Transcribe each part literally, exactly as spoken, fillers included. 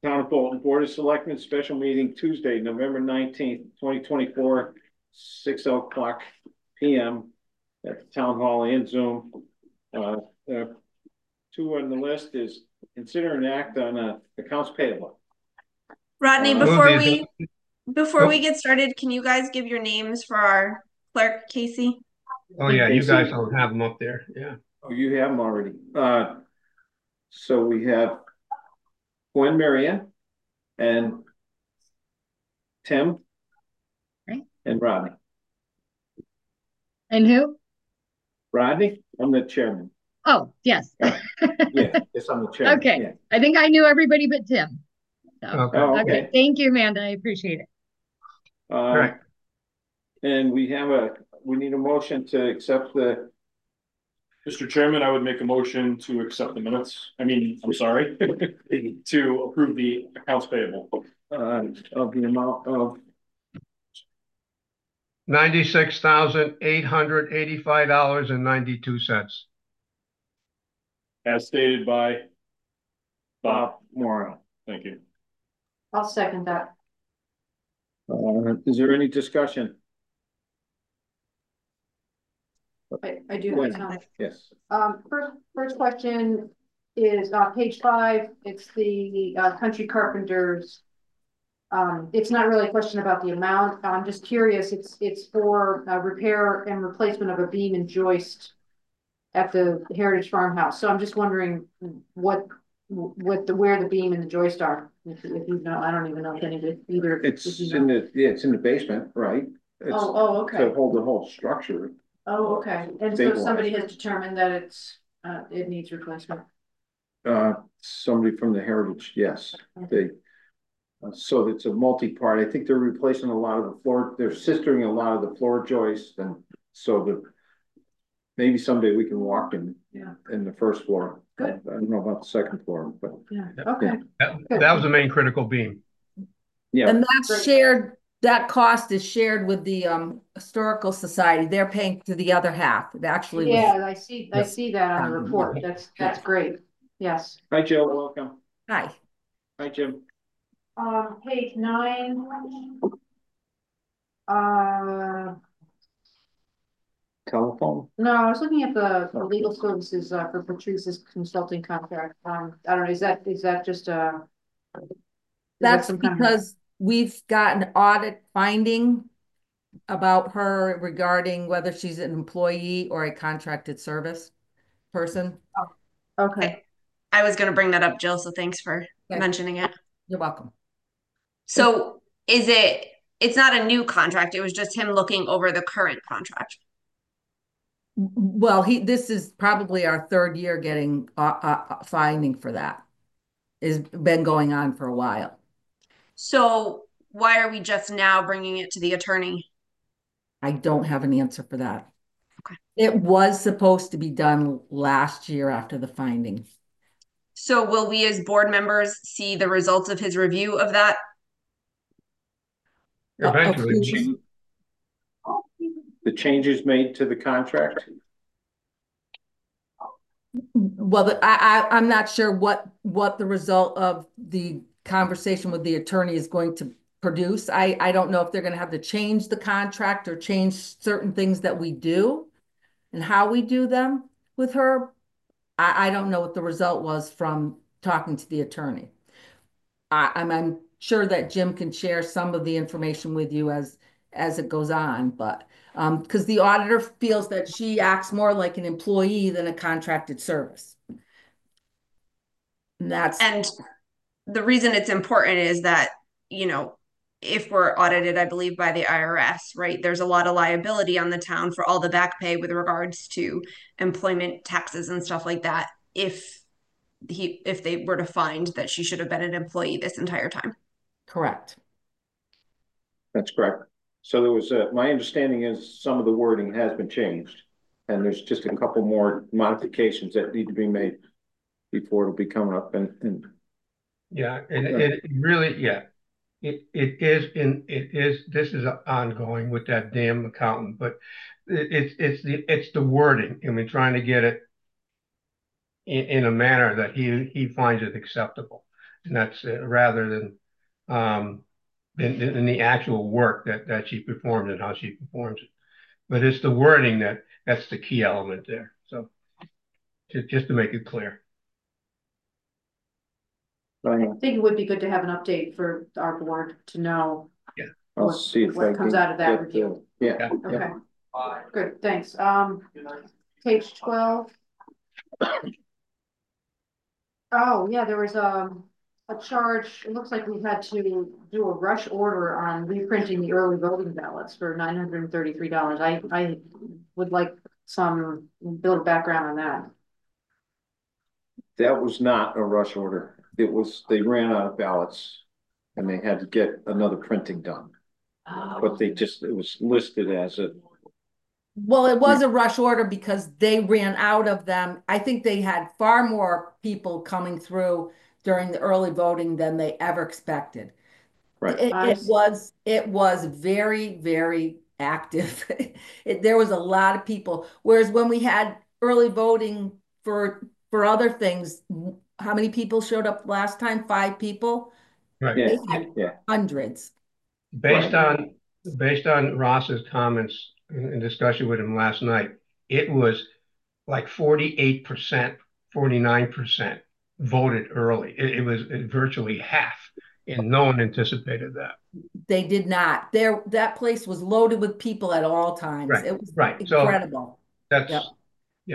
Town of Bolton Board of Selectmen special meeting Tuesday, November nineteenth, twenty twenty-four, six o'clock P M at the Town Hall and Zoom. Uh, uh, two on the list is consider an act on uh, accounts payable. Rodney, Uh, before we before we Oh, get started, can you guys give your names for our clerk, Casey? oh yeah, you Casey. guys don't have them up there. Yeah. Oh, you have them already. Uh, so we have Gwen Marion and Tim Right. and Rodney. And who? Rodney, I'm the chairman. Oh, yes. Yeah, yes, I'm the chairman. Okay. Yeah. I think I knew everybody but Tim. So, Okay. Oh, okay. okay. Thank you, Amanda. I appreciate it. Uh, Right. And we have a, we need a motion to accept the, Mister Chairman, I would make a motion to accept the minutes. I mean, I'm sorry, to approve the accounts payable. uh, of the amount of, Ninety-six thousand eight hundred eighty-five dollars and ninety-two cents. As stated by Bob. Bob Morrow. Thank you. I'll second that. Uh, is there any discussion? I, I do Gwen, have some. yes. Um, first, first question is, uh, page five, it's the, uh, Country Carpenters. Um, it's not really a question about the amount. I'm just curious, it's, it's for, uh, repair and replacement of a beam and joist at the Heritage Farmhouse. So I'm just wondering what, what the, where the beam and the joist are. If, if you know, I don't even know if any of it either. It's if you in know. the, yeah, it's in the basement, right? It's Oh, oh, okay. to hold the whole structure. Oh, okay. And so Stabilized. somebody has determined that it's, uh, it needs replacement. Uh, somebody from the Heritage, yes, they. Uh, so it's a multi-part. I think they're replacing a lot of the floor. They're sistering a lot of the floor joists, and so the. Maybe someday we can walk in. Yeah. In the first floor. Good. I don't know about the second floor, but Yeah, okay. That, that was the main critical beam. yeah. And that's Great. shared, that cost is shared with the um Historical Society. They're paying to the other half. It actually was. Yeah, I see, I Yes. see that on the report. That's, that's great. Yes. Hi, Joe. Welcome. Hi. Hi, Jim. Um, page nine. Uh, Telephone. no, I was looking at the the legal services, uh, for Patrice's consulting contract. Um, I don't know, is that, is that just, uh? is that That's some kind of- because we've got an audit finding about her regarding whether she's an employee or a contracted service person. Okay, I was going to bring that up, Jill, so thanks for Okay. mentioning it. You're welcome. So is it, it's not a new contract, it was just him looking over the current contract. Well, he, this is probably our third year getting uh, uh, finding for that. It's been going on for a while. So why are we just now bringing it to the attorney? I don't have an answer for that. Okay. It was supposed to be done last year after the findings. So will we as board members see the results of his review of that? Eventually. Of who's- The changes made to the contract. Well, the- I, I, I'm not sure what, what the result of the conversation with the attorney is going to produce. I, I don't know if they're gonna have to change the contract or change certain things that we do and how we do them with her. I, I don't know what the result was from talking to the attorney. I, I'm, I'm sure that Jim can share some of the information with you as, as it goes on, but um, because the auditor feels that she acts more like an employee than a contracted service. And that's, And the reason it's important is that, you know, if we're audited, I believe, by the I R S, right, there's a lot of liability on the town for all the back pay with regards to employment taxes and stuff like that. If he, if they were to find that she should have been an employee this entire time. correct. That's correct. So there was, uh, my understanding is some of the wording has been changed. And there's just a couple more modifications that need to be made before it'll be coming up and, and Yeah, and it really, yeah, it, it is in, it is, this is ongoing with that damn accountant, but it, it's, it's the, it's the wording, and we're trying to get it in, in a manner that he, he finds it acceptable. and that's uh, rather than um, than, than the actual work that that she performed and how she performs it. But it's the wording that that's the key element there. So just just to make it clear. I think it would be good to have an update for our board to know I'll what, see if what I comes can out of that get, review. uh, Yeah, Yeah. Okay, good, thanks. Um, page twelve. Oh, yeah, there was um a charge, it looks like we had to do a rush order on reprinting the early voting ballots for nine hundred and thirty-three dollars. I, I would like some build a background on that. that was not a rush order. It was, they ran out of ballots and they had to get another printing done. But they just, it was listed as a, Well, it was a rush order because they ran out of them. I think they had far more people coming through during the early voting than they ever expected. right. It, I it see. was, it was very, very active. It, there was a lot of people. Whereas when we had early voting for, for other things, how many people showed up last time? Five people? Right. Yeah, They had yeah. hundreds. Based Right. on based on Ross's comments in, in discussion with him last night, it was like forty-eight percent, forty-nine percent voted early. It, it was virtually half, and no one anticipated that. They did not. There, that place was loaded with people at all times. Right, It was right. So incredible. that's Yep. yeah.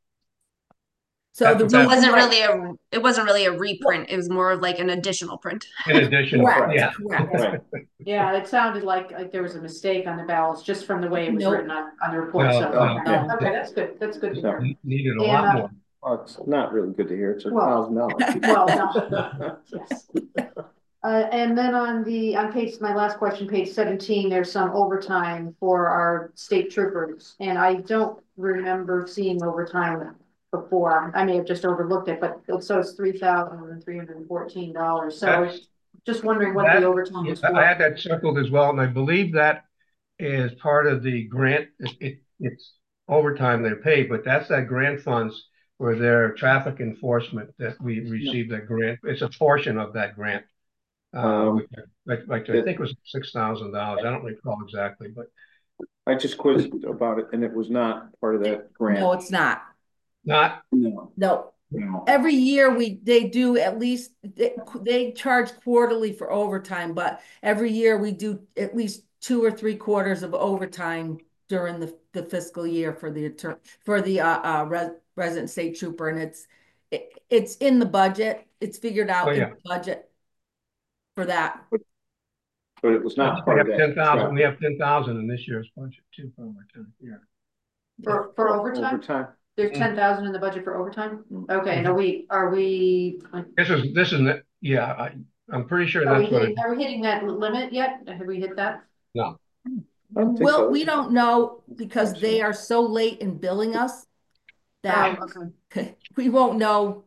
So That's the what So it that- reason wasn't why- really a, it wasn't really a reprint. It was more of like an additional print. in addition, Correct, yeah. correct. Right. Yeah, it sounded like, like there was a mistake on the ballots just from the way it was Nope. written on, on the report, No, so, no, okay, no. okay, that's good, that's good to hear. Needed a And, lot uh, more. Well, it's not really good to hear. It's a Well- thousand dollars. Well, no, yes. Uh, and then on the, on page, my last question, page seventeen, there's some overtime for our state troopers. And I don't remember seeing overtime before. I may have just overlooked it, but it says three thousand three hundred and fourteen dollars. So That's- just wondering what that- the overtime was I for. had that circled as well, and I believe that is part of the grant. It, it, it's overtime they're paid, but that's that grant funds for their traffic enforcement that we received that grant. It's a portion of that grant. Uh, Um, which, like, like I think it was six thousand dollars. I don't recall exactly, but I just quizzed about it and it was not part of that grant. No, it's not. not No, No. no. Every year we, they do at least, they, they charge quarterly for overtime, but every year we do at least two or three quarters of overtime during the, the fiscal year for the attorney, for the, uh, uh, res, resident state trooper. And it's, it, it's in the budget. It's figured out Oh, in yeah. the budget for that. But it was I not think we part of have that. ten thousand. We have ten thousand in this year's budget too for overtime. Yeah. For, for overtime? Overtime. There's Mm. ten thousand in the budget for overtime? Mm. Okay, now we, are we, This is this is yeah. I I'm pretty sure are we that's what it. hitting, are we hitting that limit yet? Have we hit that? No. I don't think Well, so. we don't know because they are so late in billing us that Oh, okay. we won't know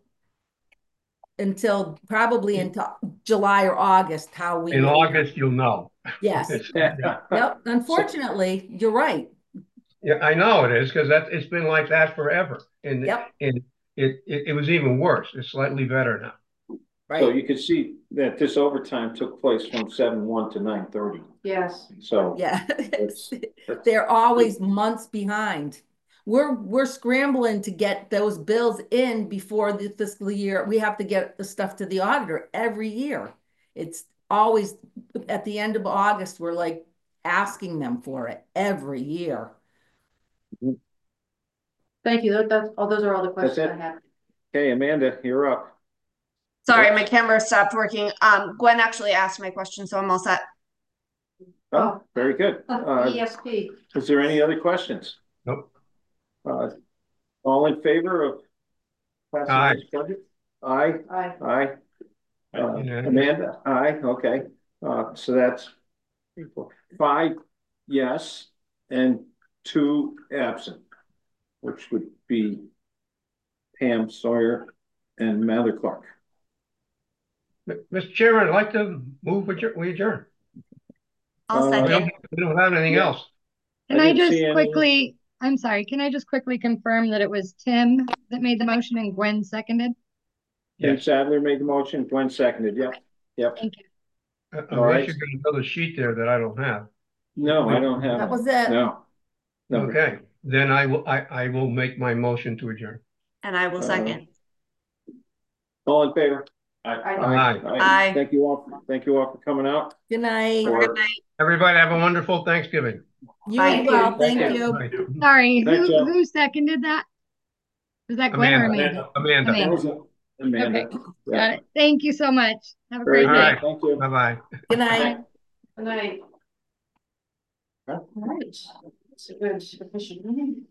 until probably until July or August how we. In August, you'll know. Yes. yeah. Yep. Unfortunately, you're right. Yeah, I know it is because that it's been like that forever, and Yep. and it, it it was even worse. It's slightly better now. So Right. you can see that this overtime took place from seven one to nine thirty. Yes. So Yeah. It's- that's- They're always months behind. We're, we're scrambling to get those bills in before the fiscal year. We have to get the stuff to the auditor every year. It's always at the end of August, we're like asking them for it every year. Thank you. That, that's, all, those are all the questions it. I have. Okay, Amanda, you're up. Sorry, my camera stopped working. Um, Gwen actually asked my question, so I'm all set. Oh, very good. Uh, E S P. is there any other questions? Nope. Uh, all in favor of passing Aye. this budget? Aye, Aye. aye. Uh, Unanimous. Amanda, aye, okay. Uh, so that's three, four, five, yes, and two absent, which would be Pam Sawyer and Mather Clark. Mister Chairman, I'd like to move adjourn. We adjourn. I'll Uh, We second. don't, we don't have anything Yeah. else. Can I I didn't just see any- quickly, I'm sorry, can I just quickly confirm that it was Tim that made the motion and Gwen seconded? Tim Yes. Sadler made the motion, Gwen seconded, yep, yep. Thank you. Uh, All right. Unless you got another sheet there that I don't have. No, I don't have. That was it. No. No. Okay, then I will, I, I will make my motion to adjourn. And I will Uh, second. All in favor? I, Aye. Aye. Thank you all, thank you all for coming out. Good night. Or- Good night. Everybody have a wonderful Thanksgiving. You Bye. as well. Thank Thank you. you. Bye. Sorry, Thanks, who, Joe. who seconded that? Was that Gwen or Amanda. Amanda? Amanda. That was a- Amanda. Okay, Yeah. got it. Thank you so much. Have a Very great All good. night. right. Thank you. Bye-bye. Good night. Good night. All right. It's a good, efficient meeting.